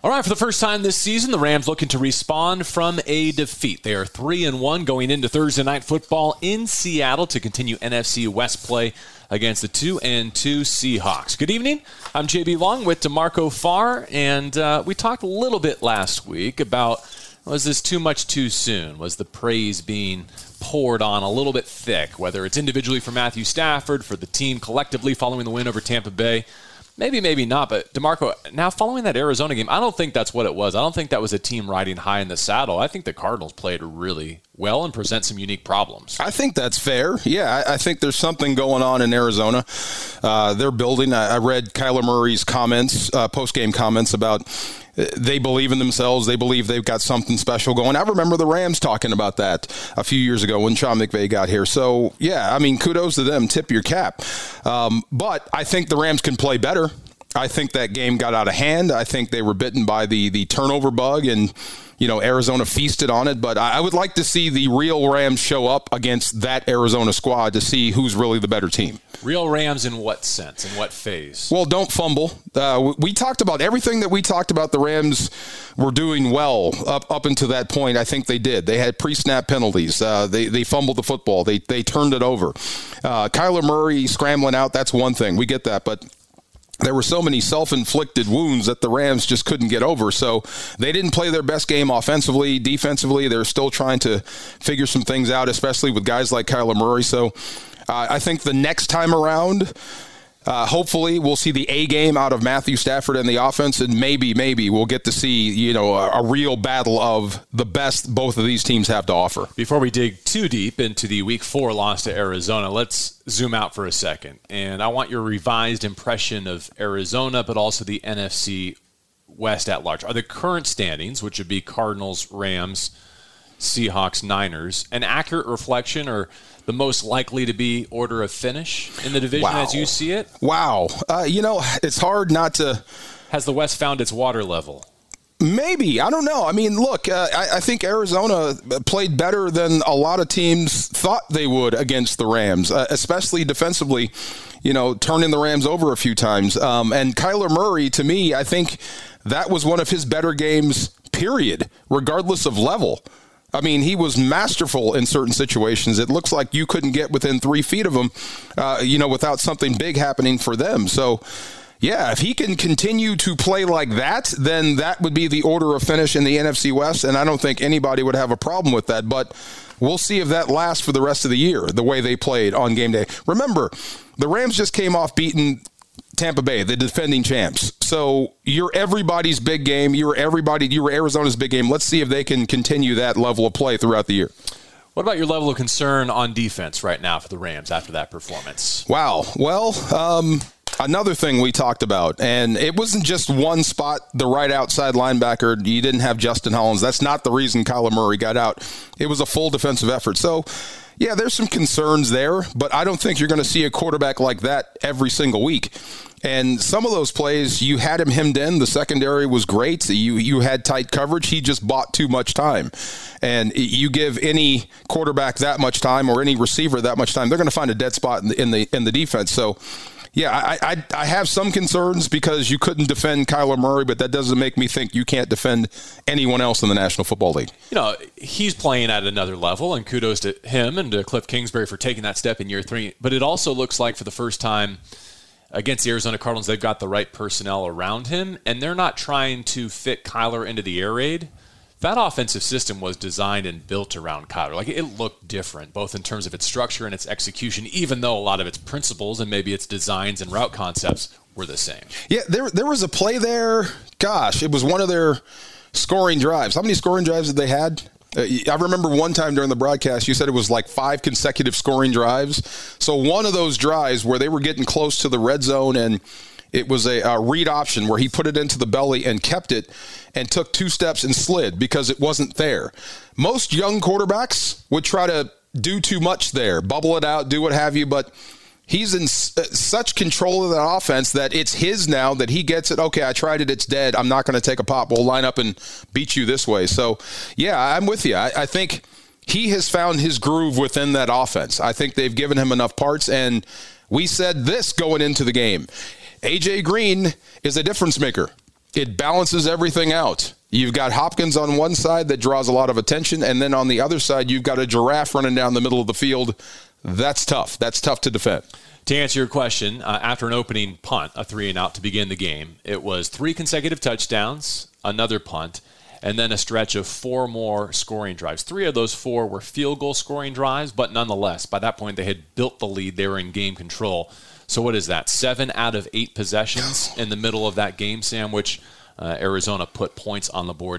All right, for the first time this season, the Rams looking to respond from a defeat. They are 3-1 going into Thursday Night Football in Seattle to continue NFC West play against the 2-2 Seahawks. Good evening. I'm JB Long with DeMarco Farr, and we talked a little bit last week about, was this too much too soon? Was the praise being poured on a little bit thick, whether it's individually for Matthew Stafford, for the team collectively following the win over Tampa Bay? Maybe, maybe not, but DeMarco, now following that Arizona game, I don't think that's what it was. I don't think that was a team riding high in the saddle. I think the Cardinals played really well and present some unique problems. I think that's fair. Yeah, I think there's something going on in Arizona. They're building. I read Kyler Murray's comments, post-game comments about they believe in themselves. They believe they've got something special going. I remember the Rams talking about that a few years ago when Sean McVay got here. So, yeah, I mean, kudos to them. Tip your cap. But I think the Rams can play better. I think that game got out of hand. I think they were bitten by the turnover bug, and Arizona feasted on it. But I would like to see the real Rams show up against that Arizona squad to see who's really the better team. Real Rams in what sense? In what phase? Well, don't fumble. We talked about everything that we talked about. The Rams were doing well up until that point. I think they did. They had pre-snap penalties. They fumbled the football. They turned it over. Kyler Murray scrambling out, that's one thing. We get that. But there were so many self-inflicted wounds that the Rams just couldn't get over. So they didn't play their best game offensively. Defensively, they're still trying to figure some things out, especially with guys like Kyler Murray. So I think the next time around, hopefully we'll see the A game out of Matthew Stafford and the offense, and maybe we'll get to see a real battle of the best both of these teams have to offer. Before we dig too deep into the Week 4 loss to Arizona, let's zoom out for a second. And I want your revised impression of Arizona, but also the NFC West at large. Are the current standings, which would be Cardinals, Rams, Seahawks, Niners, an accurate reflection or the most likely to be order of finish in the division as you see it? Wow. It's hard not to... Has the West found its water level? Maybe. I don't know. I mean, look, I think Arizona played better than a lot of teams thought they would against the Rams, especially defensively, turning the Rams over a few times. And Kyler Murray, to me, I think that was one of his better games, period, regardless of level. I mean, he was masterful in certain situations. It looks like you couldn't get within 3 feet of him, without something big happening for them. So, yeah, if he can continue to play like that, then that would be the order of finish in the NFC West, and I don't think anybody would have a problem with that. But we'll see if that lasts for the rest of the year, the way they played on game day. Remember, the Rams just came off beating Tampa Bay, the defending champs. So you're everybody's big game. You were Arizona's big game. Let's see if they can continue that level of play throughout the year. What about your level of concern on defense right now for the Rams after that performance? Wow. Well, another thing we talked about, and it wasn't just one spot, the right outside linebacker. You didn't have Justin Hollins. That's not the reason Kyler Murray got out. It was a full defensive effort. So, yeah, there's some concerns there, but I don't think you're going to see a quarterback like that every single week. And some of those plays, you had him hemmed in. The secondary was great. You had tight coverage. He just bought too much time. And you give any quarterback that much time or any receiver that much time, they're going to find a dead spot in the defense. So, yeah, I have some concerns because you couldn't defend Kyler Murray, but that doesn't make me think you can't defend anyone else in the National Football League. He's playing at another level, and kudos to him and to Cliff Kingsbury for taking that step in year 3. But it also looks like for the first time against the Arizona Cardinals, they've got the right personnel around him, and they're not trying to fit Kyler into the air raid. That offensive system was designed and built around Kyler. Like, it looked different, both in terms of its structure and its execution, even though a lot of its principles and maybe its designs and route concepts were the same. Yeah, there was a play there. Gosh, it was one of their scoring drives. How many scoring drives did they had? I remember one time during the broadcast, you said it was like 5 consecutive scoring drives. So one of those drives where they were getting close to the red zone and it was a read option where he put it into the belly and kept it and took 2 steps and slid because it wasn't there. Most young quarterbacks would try to do too much there, bubble it out, do what have you, but he's in such control of that offense that it's his now, that he gets it. Okay, I tried it. It's dead. I'm not going to take a pop. We'll line up and beat you this way. So, yeah, I'm with you. I think he has found his groove within that offense. I think they've given him enough parts, and we said this going into the game. A.J. Green is a difference maker. It balances everything out. You've got Hopkins on one side that draws a lot of attention, and then on the other side, you've got a giraffe running down the middle of the field. That's tough. That's tough to defend. To answer your question, after an opening punt, a 3-and-out to begin the game, it was 3 consecutive touchdowns, another punt, and then a stretch of 4 more scoring drives. 3 of those 4 were field goal scoring drives, but nonetheless, by that point, they had built the lead. They were in game control. So what is that? 7 out of 8 possessions in the middle of that game, Sam, which Arizona put points on the board.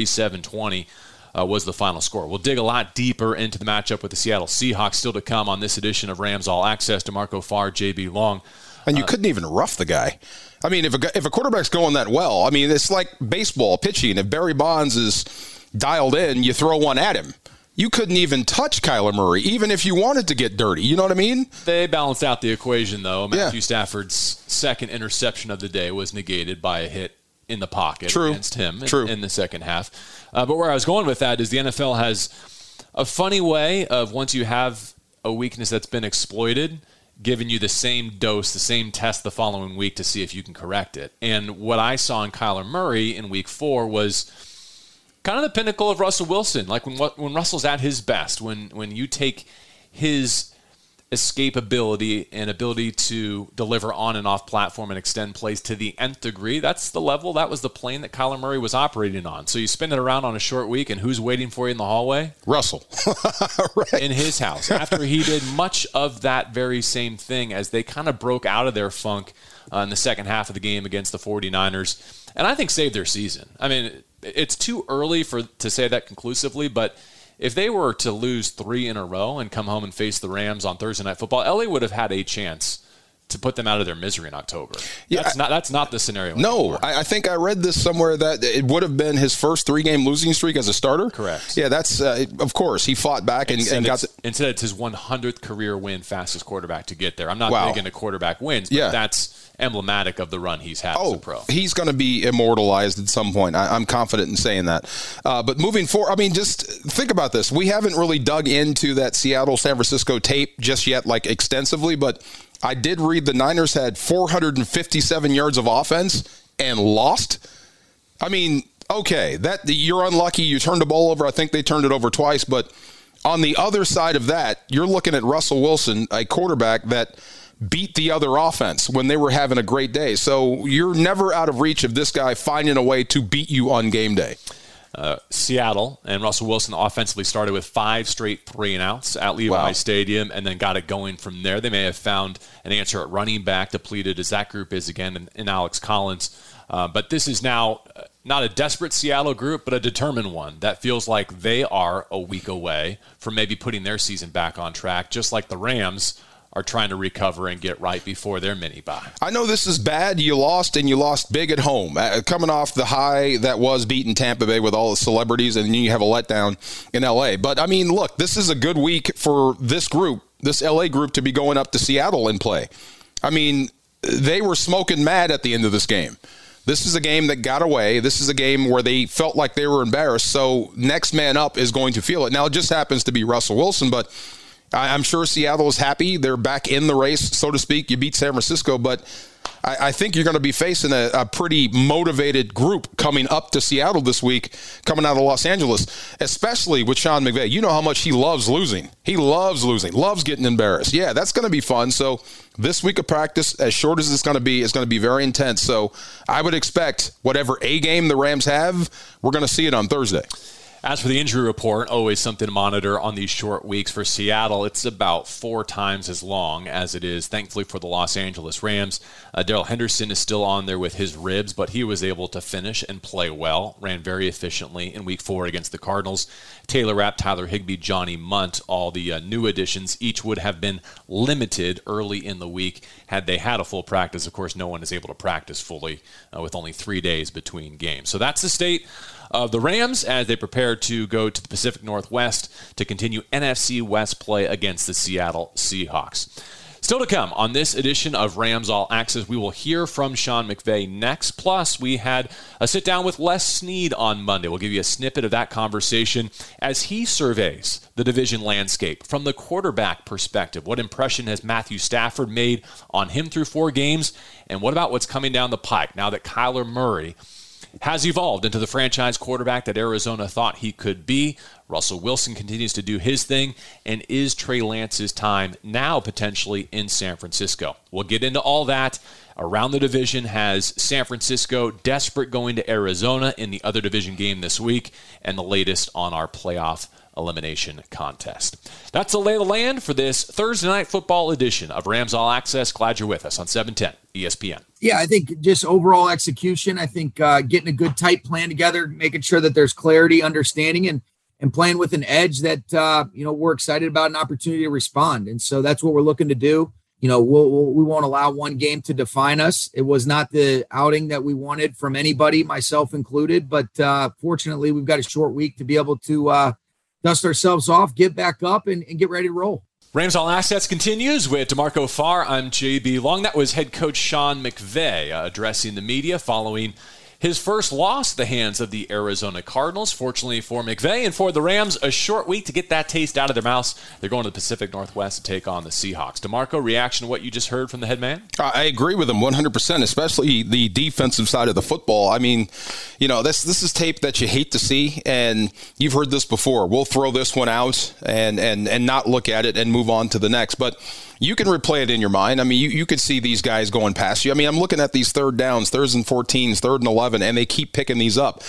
37-20 was the final score. We'll dig a lot deeper into the matchup with the Seattle Seahawks. Still to come on this edition of Rams All Access. DeMarco Farr, J.B. Long. And you couldn't even rough the guy. I mean, if a quarterback's going that well, I mean, it's like baseball pitching. If Barry Bonds is dialed in, you throw one at him. You couldn't even touch Kyler Murray, even if you wanted to get dirty. You know what I mean? They balanced out the equation, though. Matthew Stafford's second interception of the day was negated by a hit in the pocket against him in the second half. But where I was going with that is the NFL has a funny way of, once you have a weakness that's been exploited, giving you the same dose, the same test the following week to see if you can correct it. And what I saw in Kyler Murray in week 4 was kind of the pinnacle of Russell Wilson. Like when Russell's at his best, when you take his escapability and ability to deliver on and off platform and extend plays to the nth degree, that's the level, that was the plane that Kyler Murray was operating on. So you spin it around on a short week, and who's waiting for you in the hallway? Russell. Right. In his house. After he did much of that very same thing as they kind of broke out of their funk in the second half of the game against the 49ers, and I think saved their season. I mean, it's too early to say that conclusively, but if they were to lose 3 in a row and come home and face the Rams on Thursday Night Football, LA would have had a chance to put them out of their misery in October. Yeah, that's not the scenario. No, I think I read this somewhere that it would have been his first 3-game losing streak as a starter. Correct. Yeah, that's of course he fought back and got. Instead, it's his 100th career win, fastest quarterback to get there. I'm not big into quarterback wins, but that's emblematic of the run he's had as a pro. He's going to be immortalized at some point. I'm confident in saying that. But moving forward, I mean, just think about this. We haven't really dug into that Seattle-San Francisco tape just yet, like extensively, but I did read the Niners had 457 yards of offense and lost. I mean, okay, you're unlucky. You turned the ball over. I think they turned it over twice. But on the other side of that, you're looking at Russell Wilson, a quarterback that beat the other offense when they were having a great day. So you're never out of reach of this guy finding a way to beat you on game day. Seattle and Russell Wilson offensively started with 5 straight 3-and-outs at Levi Stadium and then got it going from there. They may have found an answer at running back, depleted as that group is again in Alex Collins. But this is now not a desperate Seattle group, but a determined one that feels like they are a week away from maybe putting their season back on track, just like the Rams are trying to recover and get right before their mini-bye. I know this is bad. You lost, and you lost big at home. Coming off the high that was beating Tampa Bay with all the celebrities, and then you have a letdown in L.A. But, I mean, look, this is a good week for this group, this L.A. group, to be going up to Seattle and play. I mean, they were smoking mad at the end of this game. This is a game that got away. This is a game where they felt like they were embarrassed. So next man up is going to feel it. Now, it just happens to be Russell Wilson, but I'm sure Seattle is happy. They're back in the race, so to speak. You beat San Francisco, but I think you're going to be facing a pretty motivated group coming up to Seattle this week, coming out of Los Angeles, especially with Sean McVay. You know how much he loves losing. He loves losing, loves getting embarrassed. Yeah, that's going to be fun. So this week of practice, as short as it's going to be, is going to be very intense. So I would expect whatever A game the Rams have, we're going to see it on Thursday. As for the injury report, always something to monitor on these short weeks for Seattle. It's about 4 times as long as it is, thankfully, for the Los Angeles Rams. Darrell Henderson is still on there with his ribs, but he was able to finish and play well, ran very efficiently in Week 4 against the Cardinals. Taylor Rapp, Tyler Higbee, Johnny Munt, all the new additions, each would have been limited early in the week had they had a full practice. Of course, no one is able to practice fully with only 3 days between games. So that's the state of the Rams as they prepare to go to the Pacific Northwest to continue NFC West play against the Seattle Seahawks. Still to come on this edition of Rams All Access, we will hear from Sean McVay next. Plus, we had a sit-down with Les Snead on Monday. We'll give you a snippet of that conversation as he surveys the division landscape from the quarterback perspective. What impression has Matthew Stafford made on him through 4 games? And what about what's coming down the pike now that Kyler Murray has evolved into the franchise quarterback that Arizona thought he could be. Russell Wilson continues to do his thing, and is Trey Lance's time now potentially in San Francisco? We'll get into all that. Around the division has San Francisco desperate going to Arizona in the other division game this week, and the latest on our playoff elimination contest. That's the lay of the land for this Thursday night football edition of Rams All Access. Glad you're with us on 710 ESPN. Yeah, I think just overall execution, I think getting a good tight plan together, making sure that there's clarity, understanding, and playing with an edge that, we're excited about, an opportunity to respond. And so that's what we're looking to do. We won't allow one game to define us. It was not the outing that we wanted from anybody, myself included. But fortunately, we've got a short week to be able to dust ourselves off, get back up, and get ready to roll. Rams All Assets continues with DeMarco Farr. I'm JB Long. That was head coach Sean McVay addressing the media following his first loss at the hands of the Arizona Cardinals. Fortunately for McVay and for the Rams, a short week to get that taste out of their mouths. They're going to the Pacific Northwest to take on the Seahawks. DeMarco, reaction to what you just heard from the head man? I agree with him 100%, especially the defensive side of the football. I mean, this is tape that you hate to see, and you've heard this before. We'll throw this one out and not look at it and move on to the next. But you can replay it in your mind. I mean, you could see these guys going past you. I mean, I'm looking at these third downs, thirds and 14s, third and 11, and they keep picking these up.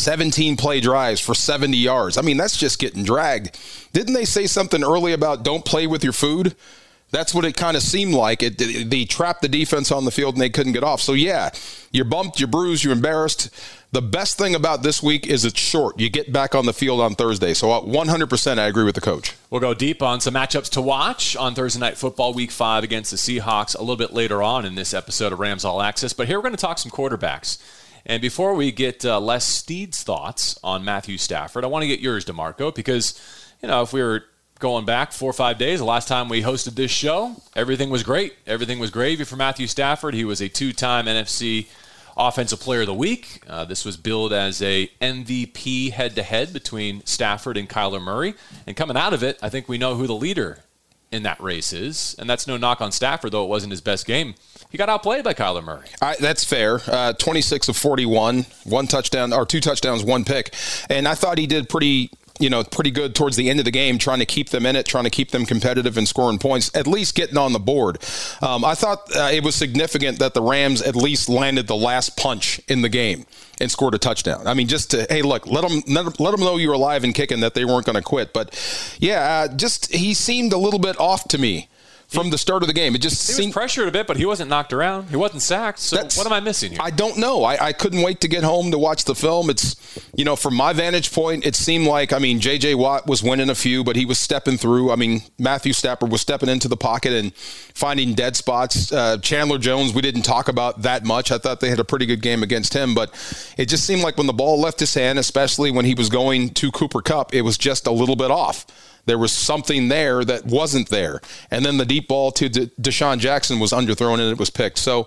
17 play drives for 70 yards. I mean, that's just getting dragged. Didn't they say something early about don't play with your food? That's what it kind of seemed like. They trapped the defense on the field and they couldn't get off. So, yeah, you're bumped, you're bruised, you're embarrassed. The best thing about this week is it's short. You get back on the field on Thursday. So 100% I agree with the coach. We'll go deep on some matchups to watch on Thursday Night Football Week 5 against the Seahawks a little bit later on in this episode of Rams All Access. But here we're going to talk some quarterbacks. And before we get Les Steed's thoughts on Matthew Stafford, I want to get yours, DeMarco, because, if we were going back 4 or 5 days, the last time we hosted this show, everything was great. Everything was gravy for Matthew Stafford. He was a 2-time NFC Offensive Player of the Week. This was billed as a MVP head-to-head between Stafford and Kyler Murray. And coming out of it, I think we know who the leader in that race is. And that's no knock on Stafford, though it wasn't his best game. He got outplayed by Kyler Murray. That's fair. 26 of 41, 1 touchdown, or 2 touchdowns, 1 pick. And I thought he did pretty good towards the end of the game, trying to keep them in it, trying to keep them competitive and scoring points, at least getting on the board. I thought it was significant that the Rams at least landed the last punch in the game and scored a touchdown. I mean, just to, hey, look, let them know you're alive and kicking, that they weren't going to quit. But, yeah, he seemed a little bit off to me from the start of the game. He was pressured a bit, but he wasn't knocked around. He wasn't sacked. So what am I missing here? I don't know. I couldn't wait to get home to watch the film. It's, from my vantage point, it seemed like, J.J. Watt was winning a few, but he was stepping through. Matthew Stafford was stepping into the pocket and finding dead spots. Chandler Jones, we didn't talk about that much. I thought they had a pretty good game against him, but it just seemed like when the ball left his hand, especially when he was going to Cooper Kupp, it was just a little bit off. There was something there that wasn't there. And then the deep ball to Deshaun Jackson was underthrown and it was picked. So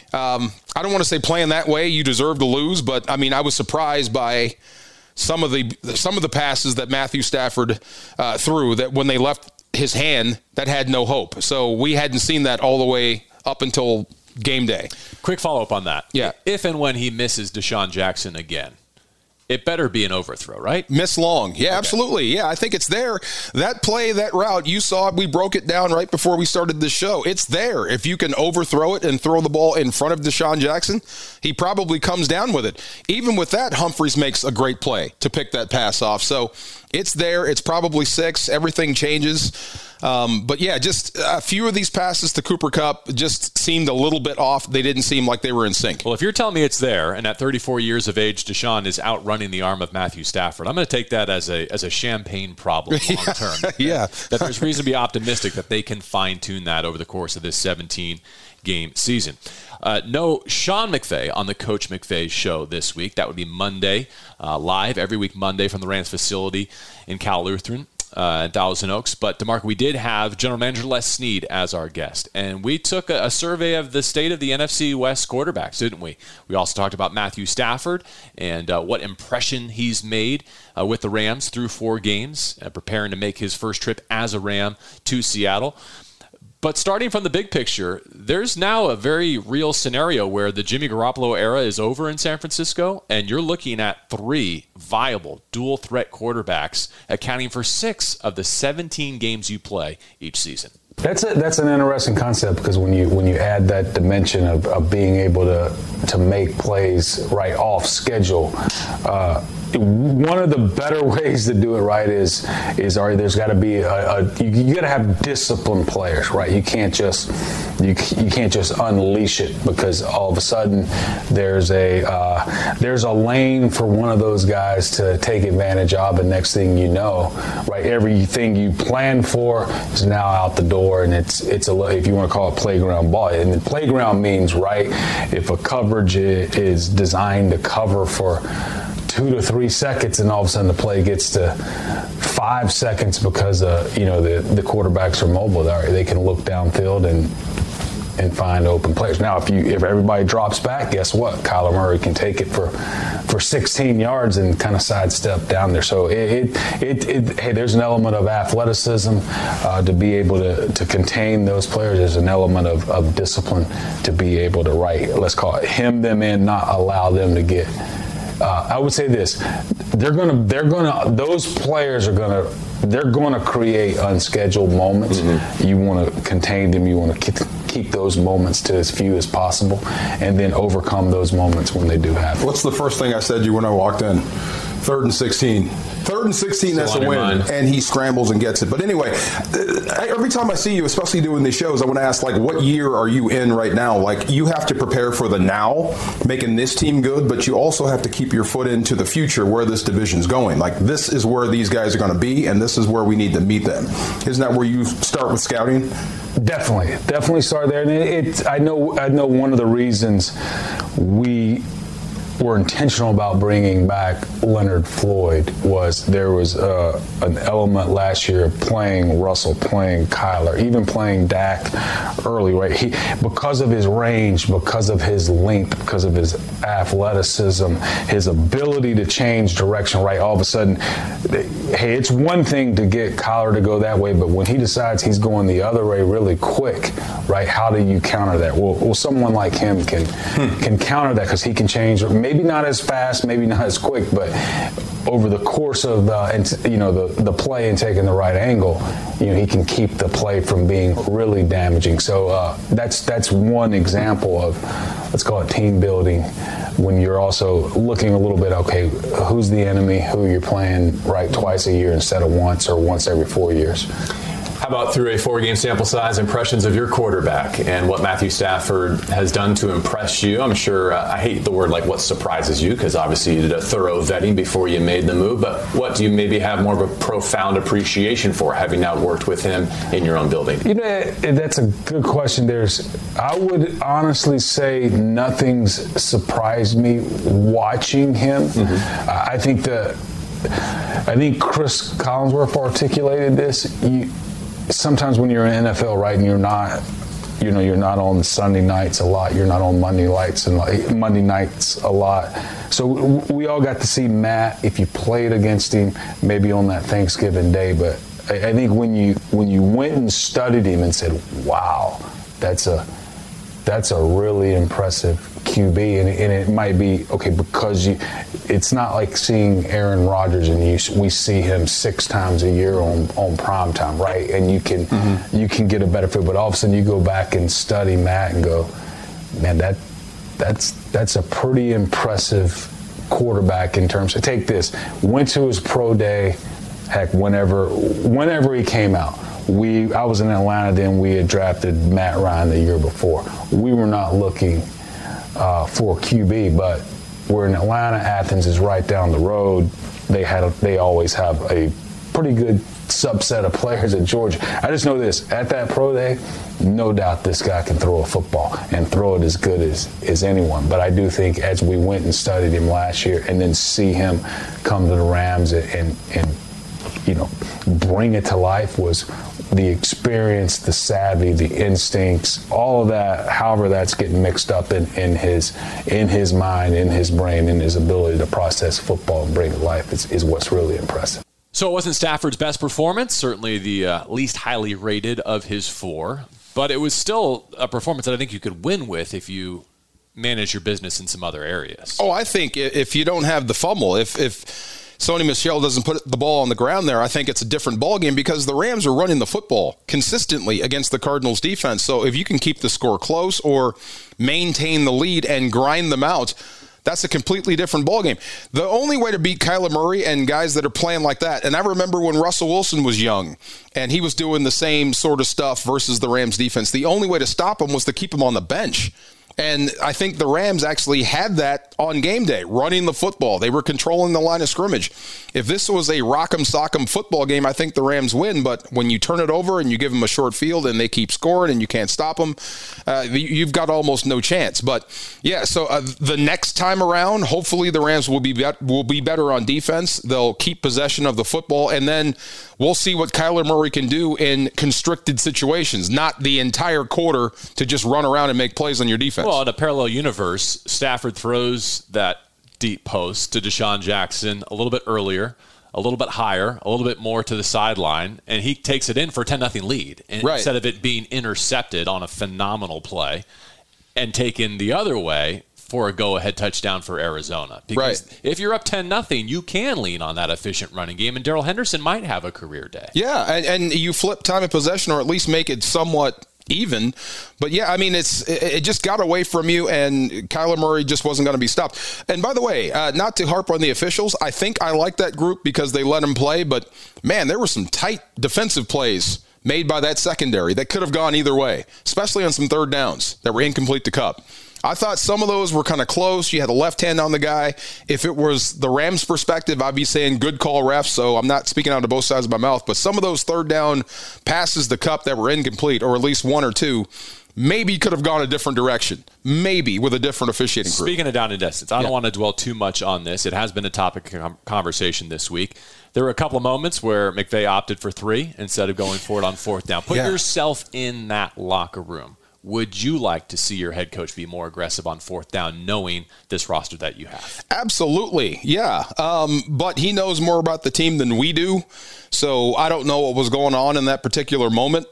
I don't want to say playing that way, you deserve to lose, but I was surprised by some of the passes that Matthew Stafford threw, that when they left his hand, that had no hope. So we hadn't seen that all the way up until game day. Quick follow-up on that. Yeah. If and when he misses Deshaun Jackson again, it better be an overthrow, right? Miss long. Yeah, okay. Absolutely. Yeah, I think it's there. That play, that route, you saw it. We broke it down right before we started the show. It's there. If you can overthrow it and throw the ball in front of Deshaun Jackson, he probably comes down with it. Even with that, Humphries makes a great play to pick that pass off. So it's there. It's probably 6. Everything changes. But yeah, just a few of these passes to Cooper Kupp just seemed a little bit off. They didn't seem like they were in sync. Well, if you're telling me it's there, and at 34 years of age, Deshaun is outrunning the arm of Matthew Stafford, I'm going to take that as a champagne problem long term. Yeah. That there's reason to be optimistic that they can fine-tune that over the course of this 17-game season. No Sean McVay on the Coach McVay show this week. That would be Monday, live every week Monday from the Rams facility in Cal Lutheran. Thousand Oaks. But, DeMarco, we did have General Manager Les Snead as our guest. And we took a survey of the state of the NFC West quarterbacks, didn't we? We also talked about Matthew Stafford and what impression he's made with the Rams through 4 games, preparing to make his first trip as a Ram to Seattle. But starting from the big picture, there's now a very real scenario where the Jimmy Garoppolo era is over in San Francisco, and you're looking at 3 viable dual-threat quarterbacks accounting for 6 of the 17 games you play each season. That's an interesting concept, because when you add that dimension of being able to make plays right off schedule, one of the better ways to do it right is there's got to be you got to have disciplined players, right? You can't just unleash it, because all of a sudden there's a lane for one of those guys to take advantage of, and next thing you know, right, everything you planned for is now out the door, and it's if you want to call it playground ball. And the playground means, right, if a coverage is designed to cover for 2 to 3 seconds, and all of a sudden the play gets to 5 seconds because the quarterbacks are mobile. They can look downfield and find open players. Now, if everybody drops back, guess what? Kyler Murray can take it for 16 yards and kind of sidestep down there. So hey, there's an element of athleticism to be able to contain those players. There's an element of discipline to be able to let's call it, hem them in, not allow them to get. I would say this: those players they're gonna create unscheduled moments. Mm-hmm. You want to contain them. You want to keep those moments to as few as possible, and then overcome those moments when they do happen. What's the first thing I said to you when I walked in? 3rd and 16. 3rd and 16, that's a win. And he scrambles and gets it. But anyway, every time I see you, especially doing these shows, I want to ask, what year are you in right now? You have to prepare for the now, making this team good, but you also have to keep your foot into the future where this division's going. This is where these guys are going to be, and this is where we need to meet them. Isn't that where you start with scouting? Definitely start there. And I know one of the reasons we were intentional about bringing back Leonard Floyd was there was an element last year of playing Russell, playing Kyler, even playing Dak early, right? Because of his range, because of his length, because of his athleticism, his ability to change direction, right? All of a sudden, hey, it's one thing to get Kyler to go that way, but when he decides he's going the other way really quick, right? How do you counter that? Well, someone like him can counter that, because he can change. Maybe not as fast, maybe not as quick, but over the course of the play and taking the right angle, he can keep the play from being really damaging. So that's one example of, let's call it, team building, when you're also looking a little bit, okay, who's the enemy, who you're playing right twice a year instead of once, or once every 4 years. How about, through a 4-game sample size, impressions of your quarterback and what Matthew Stafford has done to impress you? I'm sure, I hate the word what surprises you, because obviously you did a thorough vetting before you made the move, but what do you maybe have more of a profound appreciation for, having now worked with him in your own building? That's a good question. I would honestly say nothing's surprised me watching him. Mm-hmm. I think Chris Collinsworth articulated this. Sometimes when you're in NFL, right, and you're not on Sunday nights a lot, you're not on Monday nights a lot. So we all got to see Matt, if you played against him, maybe on that Thanksgiving day. But I think when you went and studied him and said, wow, that's a really impressive QB, and it might be, okay, because it's not like seeing Aaron Rodgers and we see him 6 times a year on primetime, right? And you can get a better feel, but all of a sudden you go back and study Matt and go, man, that's a pretty impressive quarterback in terms of, take this, went to his pro day, heck, whenever he came out. I was in Atlanta then. We had drafted Matt Ryan the year before. We were not looking for QB, but we're in Atlanta. Athens is right down the road. They always have a pretty good subset of players at Georgia. I just know this: at that pro day, no doubt this guy can throw a football and throw it as good as anyone. But I do think, as we went and studied him last year, and then see him come to the Rams and bring it to life, was the experience, the savvy, the instincts, all of that, however that's getting mixed up in his mind, in his brain, in his ability to process football and bring it to life is what's really impressive. So it wasn't Stafford's best performance, certainly the least highly rated of his 4. but it was still a performance that I think you could win with if you manage your business in some other areas. Oh, I think if you don't have the fumble, if Sony Michel doesn't put the ball on the ground there, I think it's a different ballgame because the Rams are running the football consistently against the Cardinals defense. So if you can keep the score close or maintain the lead and grind them out, that's a completely different ballgame. The only way to beat Kyler Murray and guys that are playing like that, and I remember when Russell Wilson was young and he was doing the same sort of stuff versus the Rams defense, the only way to stop him was to keep him on the bench. And I think the Rams actually had that on game day, running the football. They were controlling the line of scrimmage. If this was a rock'em sock'em football game, I think the Rams win. But when you turn it over and you give them a short field and they keep scoring and you can't stop them, you've got almost no chance. But yeah, so the next time around, hopefully the Rams will be better on defense. They'll keep possession of the football, and then we'll see what Kyler Murray can do in constricted situations, not the entire quarter to just run around and make plays on your defense. Well, in a parallel universe, Stafford throws that deep post to Deshaun Jackson a little bit earlier, a little bit higher, a little bit more to the sideline, and he takes it in for a 10-0 lead. And instead of it being intercepted on a phenomenal play and taken the other way for a go-ahead touchdown for Arizona. Because if you're up 10-0, you can lean on that efficient running game, and Darrell Henderson might have a career day. Yeah, and you flip time of possession or at least make it somewhat even. But yeah, I mean, it just got away from you, and Kyler Murray just wasn't going to be stopped. And by the way, not to harp on the officials, I think I like that group because they let him play. But man, there were some tight defensive plays made by that secondary that could have gone either way, especially on some third downs that were incomplete to Kupp. I thought some of those were kind of close. You had a left hand on the guy. If it was the Rams' perspective, I'd be saying good call, refs. So I'm not speaking out of both sides of my mouth. But some of those third down passes to Kupp that were incomplete, or at least one or two, maybe could have gone a different direction. Maybe with a different officiating crew. Speaking of down and distance, I don't want to dwell too much on this. It has been a topic of conversation this week. There were a couple of moments where McVay opted for 3 instead of going for it on 4th down. Put yourself in that locker room. Would you like to see your head coach be more aggressive on 4th down, knowing this roster that you have? Absolutely, yeah. But he knows more about the team than we do, so I don't know what was going on in that particular moment,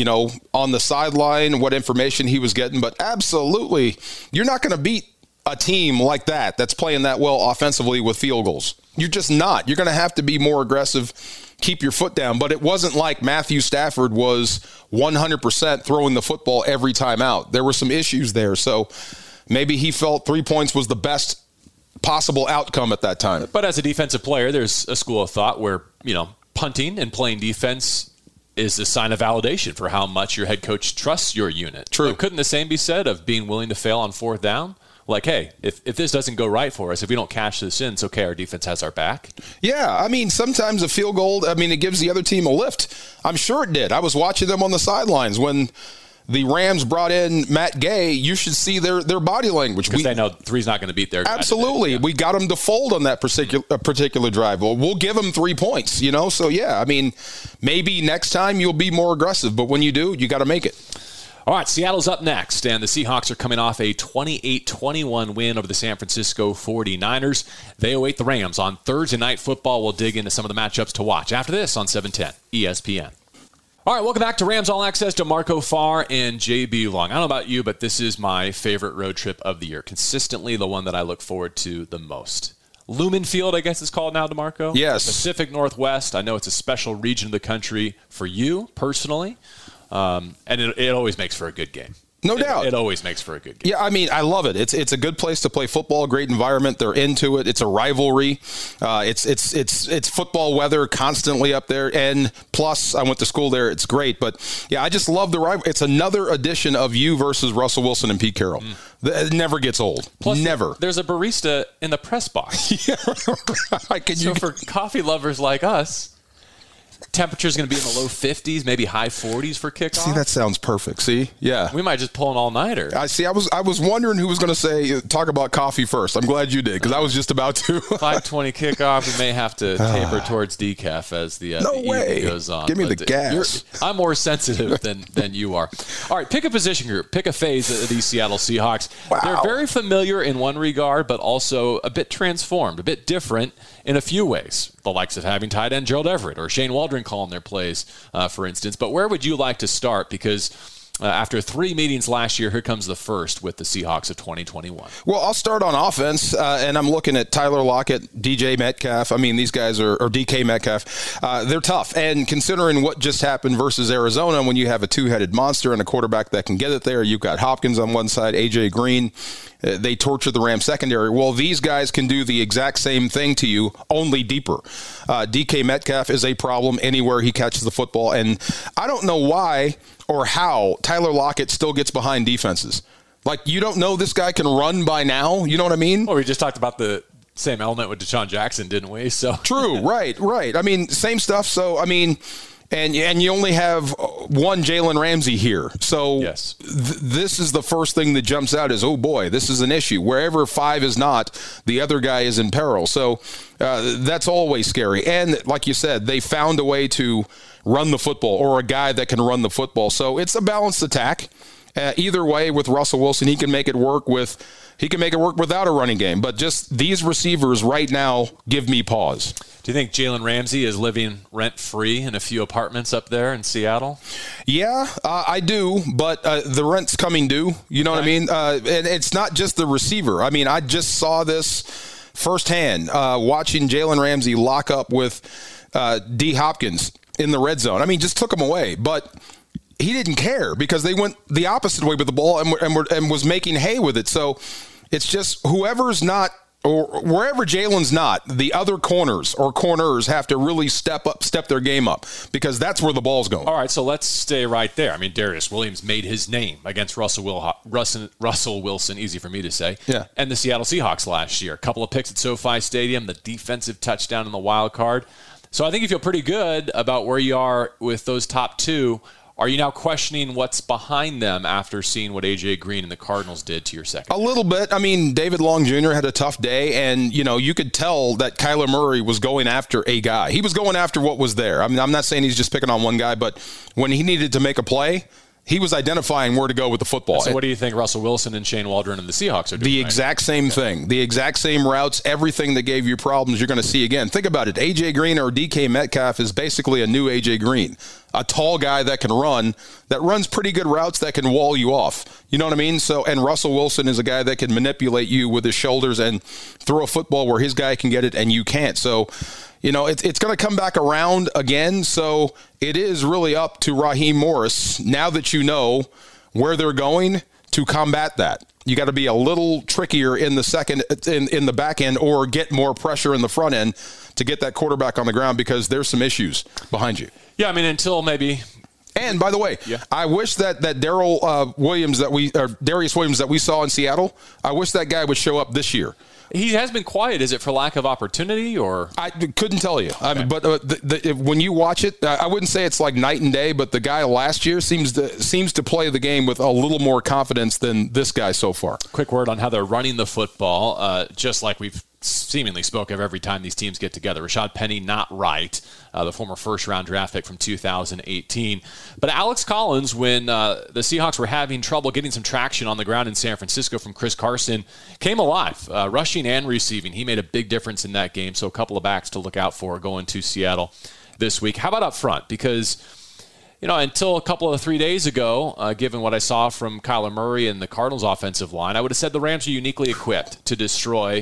on the sideline, what information he was getting. But absolutely, you're not going to beat a team like that's playing that well offensively with field goals. You're just not. You're going to have to be more aggressive, keep your foot down. But it wasn't like Matthew Stafford was 100% throwing the football every time out. There were some issues there. So maybe he felt 3 points was the best possible outcome at that time. But as a defensive player, there's a school of thought where, punting and playing defense is a sign of validation for how much your head coach trusts your unit. True. So couldn't the same be said of being willing to fail on 4th down? Like, hey, if this doesn't go right for us, if we don't cash this in, it's okay, our defense has our back. Yeah, I mean, sometimes a field goal, it gives the other team a lift. I'm sure it did. I was watching them on the sidelines when the Rams brought in Matt Gay. You should see their body language. Because they know 3's not going to beat their guy. Absolutely. We got them to fold on that particular drive. Well, we'll give them 3 points, So, yeah, maybe next time you'll be more aggressive. But when you do, you got to make it. All right, Seattle's up next, and the Seahawks are coming off a 28-21 win over the San Francisco 49ers. They await the Rams on Thursday Night Football. We'll dig into some of the matchups to watch after this on 710 ESPN. All right, welcome back to Rams All Access to Marco Farr and JB Long. I don't know about you, but this is my favorite road trip of the year. Consistently the one that I look forward to the most. Lumen Field, I guess it's called now, DeMarco? Yes. Pacific Northwest. I know it's a special region of the country for you personally. And it always makes for a good game. No doubt. It always makes for a good game. Yeah, I love it. It's a good place to play football, great environment. They're into it. It's a rivalry. It's football weather constantly up there. And plus, I went to school there. It's great. But, yeah, I just love the rivalry. It's another edition of you versus Russell Wilson and Pete Carroll. It never gets old. Plus, never. There's a barista in the press box. Yeah, right. So for coffee lovers like us, temperature's going to be in the low 50s, maybe high 40s for kickoff. See, that sounds perfect. See? Yeah. We might just pull an all-nighter. I was wondering who was going to talk about coffee first. I'm glad you did, because I was just about to. 5:20 kickoff. We may have to taper towards decaf as the evening goes on. Give me the gas. I'm more sensitive than you are. All right, pick a position group. Pick a phase of these Seattle Seahawks. Wow. They're very familiar in one regard, but also a bit transformed, a bit different in a few ways. The likes of having tight end Gerald Everett or Shane Waldron calling their plays, for instance. But where would you like to start? Because After 3 meetings last year, here comes the first with the Seahawks of 2021. Well, I'll start on offense, and I'm looking at Tyler Lockett, DJ Metcalf. I mean, these guys are, or DK Metcalf. They're tough. And considering what just happened versus Arizona, when you have a two-headed monster and a quarterback that can get it there, you've got Hopkins on one side, A.J. Green. They torture the Rams secondary. Well, these guys can do the exact same thing to you, only deeper. DK Metcalf is a problem anywhere he catches the football. And I don't know why or how Tyler Lockett still gets behind defenses. Like, you don't know this guy can run by now? You know what I mean? Well, we just talked about the same element with Deshaun Jackson, didn't we? So True, right. I mean, same stuff. So, I mean, and you only have one Jalen Ramsey here. So yes. This is the first thing that jumps out is, oh, boy, this is an issue. Wherever 5 is not, the other guy is in peril. So that's always scary. And like you said, they found a way to run the football, or a guy that can run the football. So it's a balanced attack. Either way, with Russell Wilson, he can make it work without a running game. But just these receivers right now give me pause. Do you think Jalen Ramsey is living rent-free in a few apartments up there in Seattle? Yeah, I do, but the rent's coming due. You know what I mean? And it's not just the receiver. I mean, I just saw this firsthand watching Jalen Ramsey lock up with D. Hopkins in the red zone. I mean, just took him away. But he didn't care because they went the opposite way with the ball and was making hay with it. So it's just whoever's not, or wherever Jalen's not, the other corners have to really step their game up, because that's where the ball's going. All right, so let's stay right there. I mean, Darius Williams made his name against Russell Wilson, easy for me to say, and the Seattle Seahawks last year. A couple of picks at SoFi Stadium, the defensive touchdown in the wild card. So I think you feel pretty good about where you are with those top two. Are you now questioning what's behind them after seeing what A.J. Green and the Cardinals did to your second? A little bit. I mean, David Long Jr. had a tough day, and, you could tell that Kyler Murray was going after a guy. He was going after what was there. I mean, I'm not saying he's just picking on one guy, but when he needed to make a play, he was identifying where to go with the football. So what do you think Russell Wilson and Shane Waldron and the Seahawks are doing? The exact same thing. The exact same routes, everything that gave you problems, you're going to see again. Think about it. A.J. Green or DK Metcalf is basically a new A.J. Green. A tall guy that can run, that runs pretty good routes, that can wall you off. You know what I mean? So, and Russell Wilson is a guy that can manipulate you with his shoulders and throw a football where his guy can get it and you can't. So, it's going to come back around again. So it is really up to Raheem Morris, now that you know where they're going, to combat that. You got to be a little trickier in the in the back end, or get more pressure in the front end to get that quarterback on the ground, because there's some issues behind you. Yeah, I mean, until maybe. And by the way, I wish that Darius Williams that we saw in Seattle, I wish that guy would show up this year. He has been quiet. Is it for lack of opportunity, or? I couldn't tell you. Okay. But when you watch it, I wouldn't say it's like night and day, but the guy last year seems to play the game with a little more confidence than this guy so far. Quick word on how they're running the football, just like we've seemingly spoke of every time these teams get together. Rashad Penny, not right, the former first-round draft pick from 2018. But Alex Collins, when the Seahawks were having trouble getting some traction on the ground in San Francisco from Chris Carson, came alive, rushing and receiving. He made a big difference in that game, so a couple of backs to look out for going to Seattle this week. How about up front? Because until a couple of 3 days ago, given what I saw from Kyler Murray and the Cardinals' offensive line, I would have said the Rams are uniquely equipped to destroy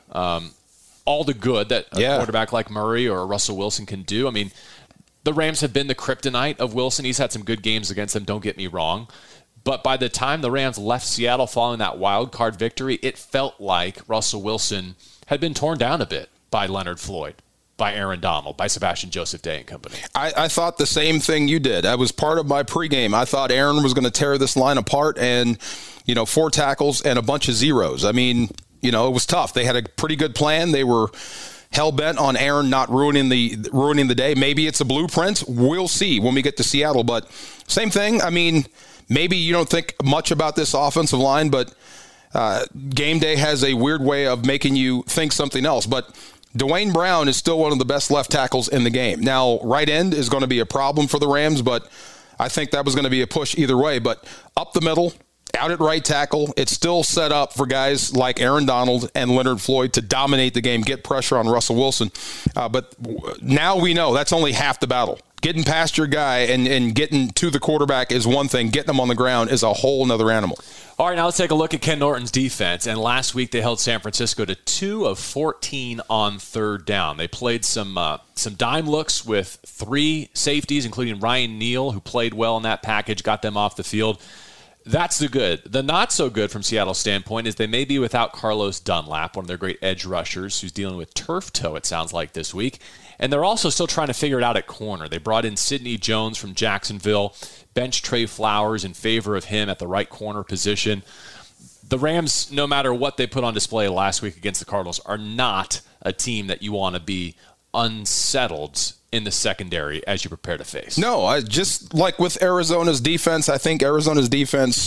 all the good that a quarterback like Murray or Russell Wilson can do. I mean, the Rams have been the kryptonite of Wilson. He's had some good games against them, don't get me wrong. But by the time the Rams left Seattle following that wild card victory, it felt like Russell Wilson had been torn down a bit by Leonard Floyd, by Aaron Donald, by Sebastian Joseph Day and company. I thought the same thing you did. That was part of my pregame. I thought Aaron was going to tear this line apart, and 4 tackles and a bunch of zeros. I mean, it was tough. They had a pretty good plan. They were hell-bent on Aaron not ruining the day. Maybe it's a blueprint. We'll see when we get to Seattle. But same thing. I mean, maybe you don't think much about this offensive line, but game day has a weird way of making you think something else. But Dwayne Brown is still one of the best left tackles in the game. Now, right end is going to be a problem for the Rams, but I think that was going to be a push either way. But up the middle, out at right tackle, it's still set up for guys like Aaron Donald and Leonard Floyd to dominate the game, get pressure on Russell Wilson. But now we know that's only half the battle. Getting past your guy and getting to the quarterback is one thing. Getting him on the ground is a whole nother animal. All right, now let's take a look at Ken Norton's defense. And last week they held San Francisco to 2 of 14 on third down. They played some dime looks with 3 safeties, including Ryan Neal, who played well in that package, got them off the field. That's the good. The not so good from Seattle's standpoint is they may be without Carlos Dunlap, one of their great edge rushers, who's dealing with turf toe, it sounds like, this week. And they're also still trying to figure it out at corner. They brought in Sidney Jones from Jacksonville, benched Trey Flowers in favor of him at the right corner position. The Rams, no matter what they put on display last week against the Cardinals, are not a team that you want to be unsettled in the secondary as you prepare to face. No, just like with Arizona's defense, I think Arizona's defense,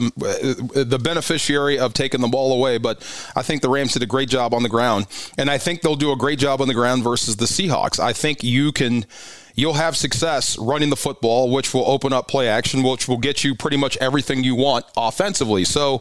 the beneficiary of taking the ball away, but I think the Rams did a great job on the ground, and I think they'll do a great job on the ground versus the Seahawks. I think you'll have success running the football, which will open up play action, which will get you pretty much everything you want offensively. So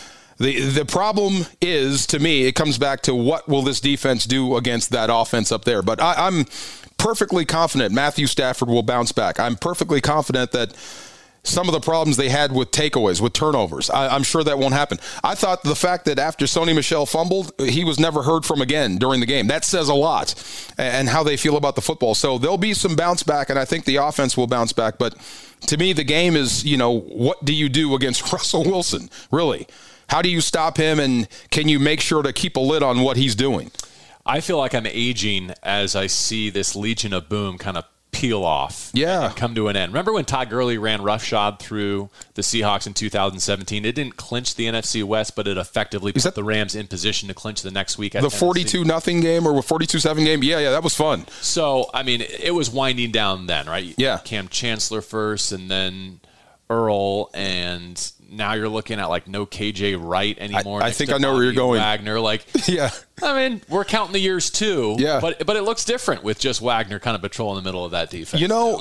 the problem is, to me, it comes back to what will this defense do against that offense up there. But I'm perfectly confident Matthew Stafford will bounce back. I'm perfectly confident that some of the problems they had with takeaways, with turnovers, I'm sure that won't happen. I thought the fact that after Sony Michel fumbled, he was never heard from again during the game. That says a lot, and how they feel about the football. So there'll be some bounce back, and I think the offense will bounce back. But to me, the game is, what do you do against Russell Wilson, really? How do you stop him, and can you make sure to keep a lid on what he's doing? I feel like I'm aging as I see this Legion of Boom kind of peel off and come to an end. Remember when Todd Gurley ran roughshod through the Seahawks in 2017? It didn't clinch the NFC West, but it effectively put the Rams in position to clinch the next week. At the 42-0 game or 42-7 game? Yeah, that was fun. So, I mean, it was winding down then, right? Yeah. Cam Chancellor first, and then Earl, and now you're looking at no KJ Wright anymore. I think I know where you're going. Wagner, yeah. I mean, we're counting the years too. Yeah. But it looks different with just Wagner kind of patrolling the middle of that defense.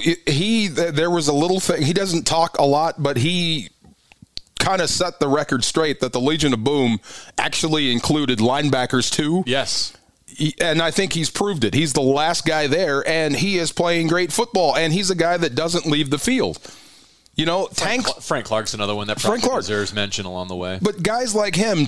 There was a little thing. He doesn't talk a lot, but he kind of set the record straight that the Legion of Boom actually included linebackers too. Yes. And I think he's proved it. He's the last guy there, and he is playing great football, and he's a guy that doesn't leave the field. Frank Clark's another one that probably deserves mention along the way. But guys like him,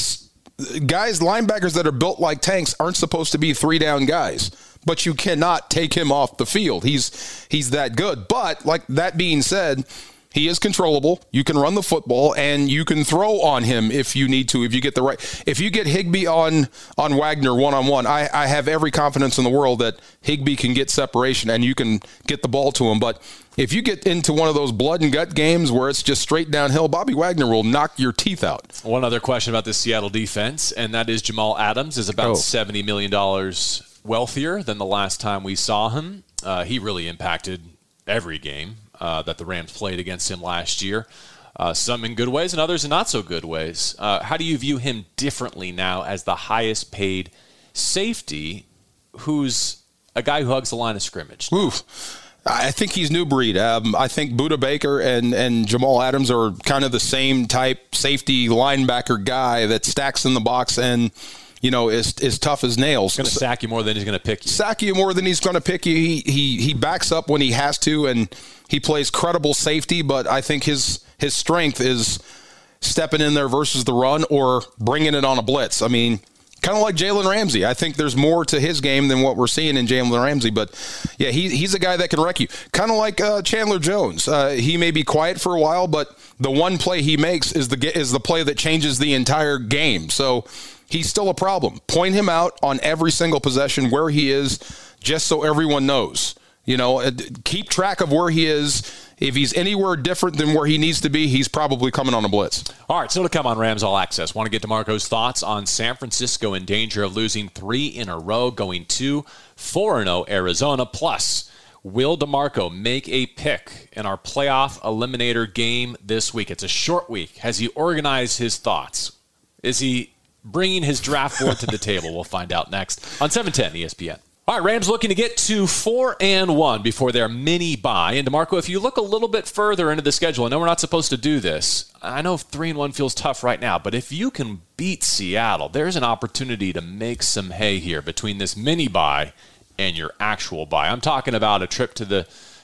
linebackers that are built like tanks aren't supposed to be 3-down guys. But you cannot take him off the field. He's that good. But like that being said, he is controllable. You can run the football, and you can throw on him if you need to. If you get if you get Higbee on Wagner one-on-one, I have every confidence in the world that Higbee can get separation and you can get the ball to him. But if you get into one of those blood and gut games where it's just straight downhill, Bobby Wagner will knock your teeth out. One other question about this Seattle defense, and that is Jamal Adams is about $70 million wealthier than the last time we saw him. He really impacted every game that the Rams played against him last year. Some in good ways and others in not so good ways. How do you view him differently now as the highest paid safety who's a guy who hugs the line of scrimmage? Oof. I think he's new breed. I think Budda Baker and Jamal Adams are kind of the same type safety linebacker guy that stacks in the box and is tough as nails. He's going to sack you more than he's going to pick you. Sack you more than he's going to pick you. He backs up when he has to, and he plays credible safety, but I think his strength is stepping in there versus the run or bringing it on a blitz. I mean, kind of like Jalen Ramsey. I think there's more to his game than what we're seeing in Jalen Ramsey. But, yeah, he's a guy that can wreck you. Kind of like Chandler Jones. He may be quiet for a while, but the one play he makes is the play that changes the entire game. So he's still a problem. Point him out on every single possession where he is, just so everyone knows. Keep track of where he is. If he's anywhere different than where he needs to be, he's probably coming on a blitz. All right, so to come on Rams All Access, want to get DeMarco's thoughts on San Francisco in danger of losing 3 in a row, going to 4-0 Arizona. Plus, will DeMarco make a pick in our playoff eliminator game this week? It's a short week. Has he organized his thoughts? Is he bringing his draft board to the table? We'll find out next on 710 ESPN. All right, Rams looking to get to 4-1 before their mini bye. And DeMarco, if you look a little bit further into the schedule, I know we're not supposed to do this. I know 3-1 feels tough right now, but if you can beat Seattle, there's an opportunity to make some hay here between this mini bye and your actual bye. I'm talking about a trip to the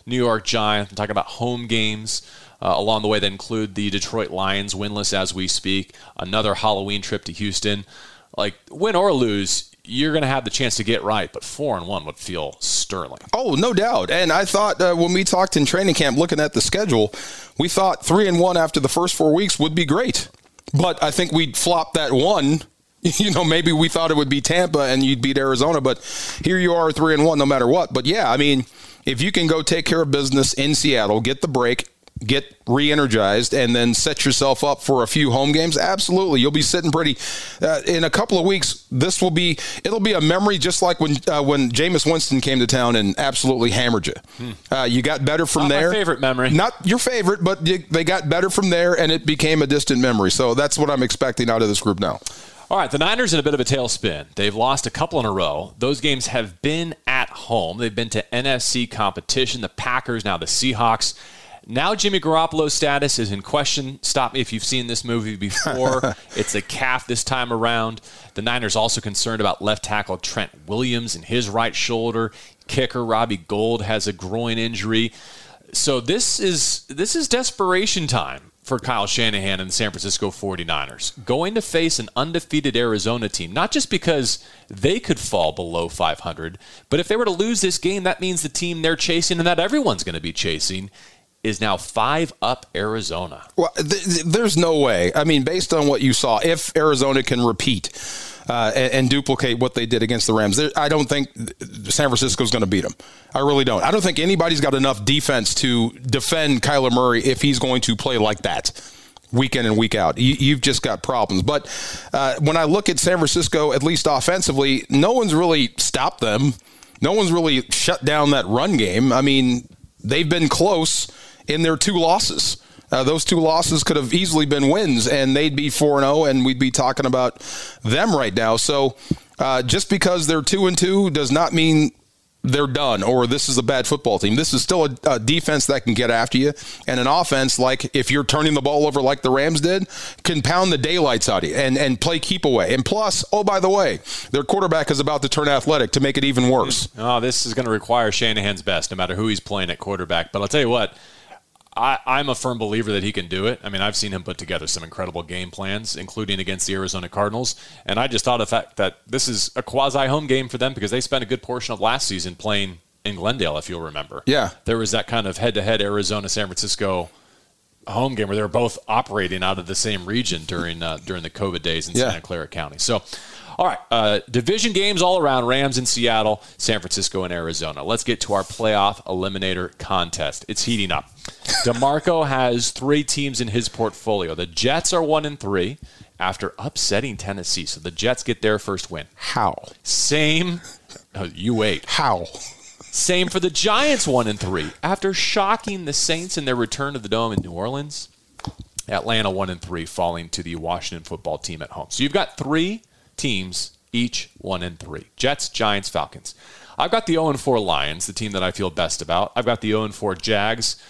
New York Giants. I'm talking about home games along the way that include the Detroit Lions, winless as we speak, another Halloween trip to Houston. Like, win or lose, you're going to have the chance to get right, but 4-1 would feel sterling. Oh, no doubt. And I thought when we talked in training camp looking at the schedule, we thought 3-1 after the first 4 weeks would be great. But I think we'd flop that one. You know, maybe we thought it would be Tampa and you'd beat Arizona, but here you are 3-1 no matter what. But yeah, I mean, if you can go take care of business in Seattle, get the break, get re-energized, and then set yourself up for a few home games, absolutely. You'll be sitting pretty. In a couple of weeks, it'll be a memory just like when Jameis Winston came to town and absolutely hammered you. You got better from there. Not my favorite memory. Not your favorite, but they got better from there, and it became a distant memory. So that's what I'm expecting out of this group now. All right, the Niners in a bit of a tailspin. They've lost a couple in a row. Those games have been at home. They've been to NFC competition, the Packers, now the Seahawks. Now Jimmy Garoppolo's status is in question. Stop me if you've seen this movie before. It's a calf this time around. The Niners also concerned about left tackle Trent Williams and his right shoulder. Kicker Robbie Gould has a groin injury. So this is desperation time for Kyle Shanahan and the San Francisco 49ers. Going to face an undefeated Arizona team, not just because they could fall below 500, but if they were to lose this game, that means the team they're chasing and that everyone's going to be chasing is now 5-up Arizona. Well, there's no way. I mean, based on what you saw, if Arizona can repeat and duplicate what they did against the Rams, I don't think San Francisco's going to beat them. I really don't. I don't think anybody's got enough defense to defend Kyler Murray if he's going to play like that week in and week out. You've just got problems. But when I look at San Francisco, at least offensively, no one's really stopped them. No one's really shut down that run game. I mean, they've been close in their 2 losses. Those 2 losses could have easily been wins, and they'd be 4-0, and we'd be talking about them right now. So just because they're 2-2 does not mean they're done or this is a bad football team. This is still a defense that can get after you, and an offense, like if you're turning the ball over like the Rams did, can pound the daylights out of you and play keep away. And plus, oh, by the way, their quarterback is about to turn athletic to make it even worse. Oh, this is going to require Shanahan's best, no matter who he's playing at quarterback. But I'll tell you what, I'm a firm believer that he can do it. I mean, I've seen him put together some incredible game plans, including against the Arizona Cardinals. And I just thought of the fact that this is a quasi-home game for them because they spent a good portion of last season playing in Glendale, if you'll remember. Yeah. There was that kind of head-to-head Arizona-San Francisco home game where they were both operating out of the same region during the COVID days in Santa Clara County. So, all right, division games all around, Rams in Seattle, San Francisco and Arizona. Let's get to our playoff eliminator contest. It's heating up. DeMarco has 3 teams in his portfolio. The Jets are 1-3 after upsetting Tennessee. So the Jets get their first win. How? Same. You wait. How? Same for the Giants, 1-3 after shocking the Saints in their return to the Dome in New Orleans. Atlanta 1-3 falling to the Washington football team at home. So you've got 3 teams, each 1-3. Jets, Giants, Falcons. I've got the 0-4 Lions, the team that I feel best about. I've got the 0-4 Jags,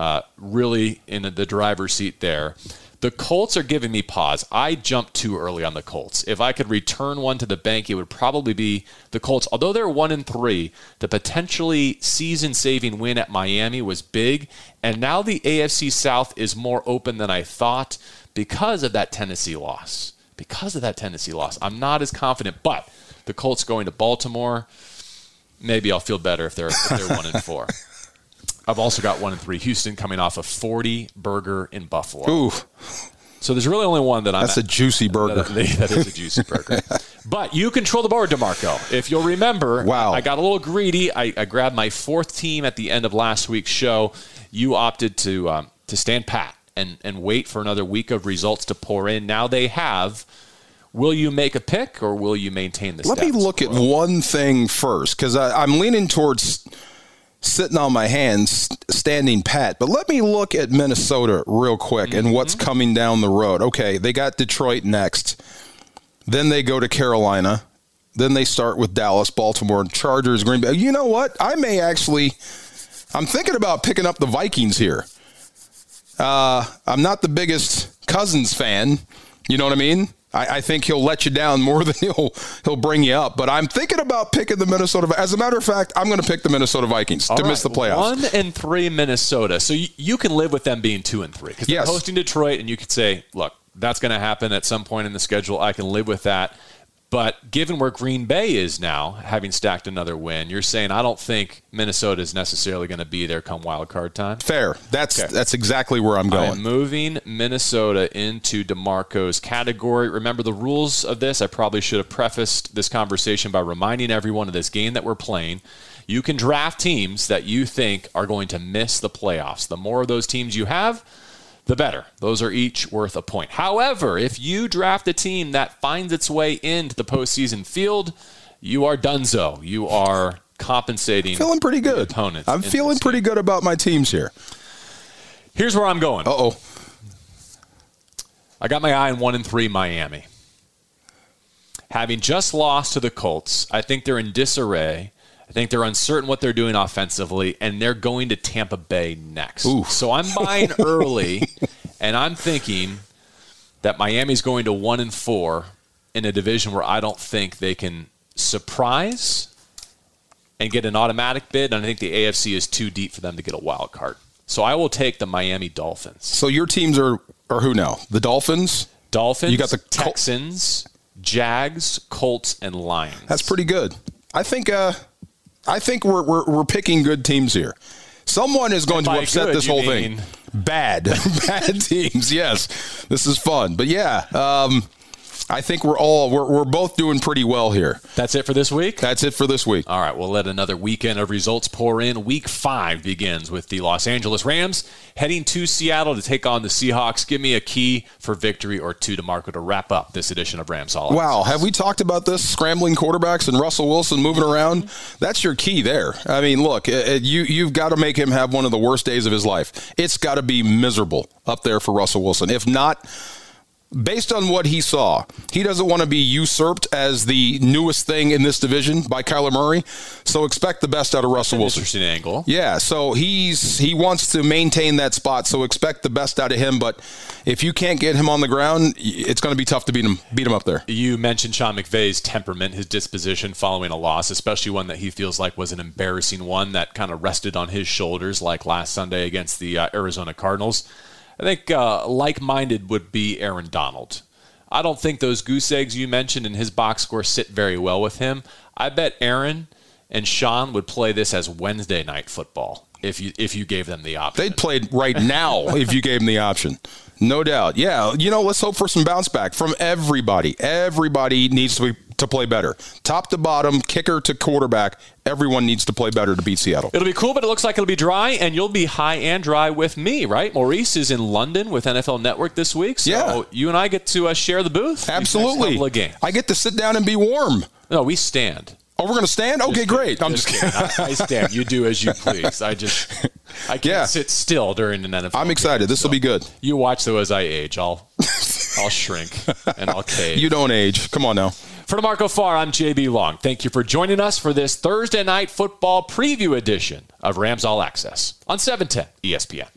really in the driver's seat there. The Colts are giving me pause. I jumped too early on the Colts. If I could return one to the bank, it would probably be the Colts. Although they're 1-3, the potentially season-saving win at Miami was big, and now the AFC South is more open than I thought because of that Tennessee loss. I'm not as confident, but the Colts going to Baltimore, maybe I'll feel better if they're 1-4. I've also got 1-3 Houston coming off a 40-burger in Buffalo. Ooh. So there's really only one that I'm That's a juicy burger. That is a juicy burger. But you control the board, DeMarco. If you'll remember, wow. I got a little greedy. I grabbed my 4th team at the end of last week's show. You opted to stand pat and wait for another week of results to pour in. Now they have. Will you make a pick or will you maintain the status quo? Let me look at one thing first because I'm leaning towards sitting on my hands, standing pat. But let me look at Minnesota real quick and what's coming down the road. Okay, they got Detroit next. Then they go to Carolina. Then they start with Dallas, Baltimore, Chargers, Green Bay. You know what? I'm thinking about picking up the Vikings here. I'm not the biggest Cousins fan. You know what I mean? I think he'll let you down more than he'll bring you up. But I'm thinking about picking the Minnesota. As a matter of fact, I'm going to pick the Minnesota Vikings to miss the playoffs. 1-3 Minnesota. So you can live with them being 2-3 because they're hosting Detroit, and you could say, look, that's going to happen at some point in the schedule. I can live with that. But given where Green Bay is now, having stacked another win, you're saying I don't think Minnesota is necessarily going to be there come wild card time? Fair. That's exactly where I'm going. I'm moving Minnesota into DeMarco's category. Remember the rules of this? I probably should have prefaced this conversation by reminding everyone of this game that we're playing. You can draft teams that you think are going to miss the playoffs. The more of those teams you have, the better. Those are each worth a point. However, if you draft a team that finds its way into the postseason field, you are donezo. You are compensating. Feeling pretty good. Opponents. I'm feeling pretty good about my teams here. Here's where I'm going. Uh-oh. I got my eye on 1-3 Miami. Having just lost to the Colts, I think they're in disarray. I think they're uncertain what they're doing offensively, and they're going to Tampa Bay next. Ooh. So I'm buying early, and I'm thinking that Miami's going to 1-4 in a division where I don't think they can surprise and get an automatic bid, and I think the AFC is too deep for them to get a wild card. So I will take the Miami Dolphins. So your teams are who now? The Dolphins? Dolphins, you got the Texans, Jags, Colts, and Lions. That's pretty good. I think we're picking good teams here. Someone is going to upset this whole thing. Bad teams. Yes, this is fun. But yeah, I think we're both doing pretty well here. That's it for this week? That's it for this week. All right, we'll let another weekend of results pour in. Week 5 begins with the Los Angeles Rams heading to Seattle to take on the Seahawks. Give me a key for victory or two, DeMarco, to wrap up this edition of Rams All Access. Wow, have we talked about this? Scrambling quarterbacks and Russell Wilson moving around? That's your key there. I mean, look, you've got to make him have one of the worst days of his life. It's got to be miserable up there for Russell Wilson. If not, based on what he saw, he doesn't want to be usurped as the newest thing in this division by Kyler Murray. So expect the best out of Russell Wilson. Interesting angle. Yeah, so he wants to maintain that spot. So expect the best out of him. But if you can't get him on the ground, it's going to be tough to beat him up there. You mentioned Sean McVay's temperament, his disposition following a loss, especially one that he feels like was an embarrassing one that kind of rested on his shoulders, like last Sunday against the Arizona Cardinals. I think like-minded would be Aaron Donald. I don't think those goose eggs you mentioned in his box score sit very well with him. I bet Aaron and Sean would play this as Wednesday night football if you gave them the option. They'd play right now if you gave them the option. No doubt. Yeah, let's hope for some bounce back from everybody. Everybody needs to play better. Top to bottom, kicker to quarterback, everyone needs to play better to beat Seattle. It'll be cool, but it looks like it'll be dry, and you'll be high and dry with me, right? Maurice is in London with NFL Network this week, so you and I get to share the booth. Absolutely. I get to sit down and be warm. No, we stand. Oh, we're going to stand? Okay, great. I'm just kidding. I stand. You do as you please. I can't sit still during an NFL I'm excited. This will be good. You watch, though, as I age. I'll shrink and I'll cave. You don't age. Come on now. For DeMarco Farr, I'm JB Long. Thank you for joining us for this Thursday night football preview edition of Rams All Access on 710 ESPN.